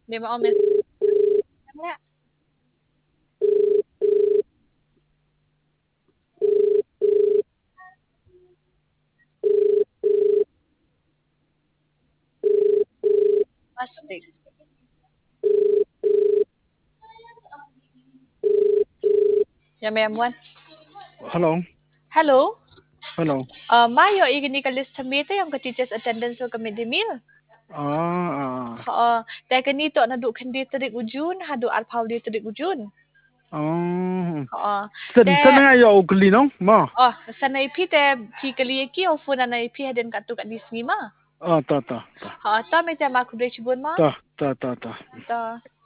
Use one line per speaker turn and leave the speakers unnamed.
Dia mau mes. Pasti. Ya memuan.
Hello.
Hello.
Hello.
Mayo igini ka list samite yung ka teachers attendance ko ka midimil. Dahil ganito na do kandi tarik ujun, hado alpaw di tarik ujun.
Sana yo kli no ma.
Sanay pite pi kali ki o funa na pi hadin ka tu ka dismi ma.
Ta.
Ta me te ma ku de chibun ma.
Ta.
Ta.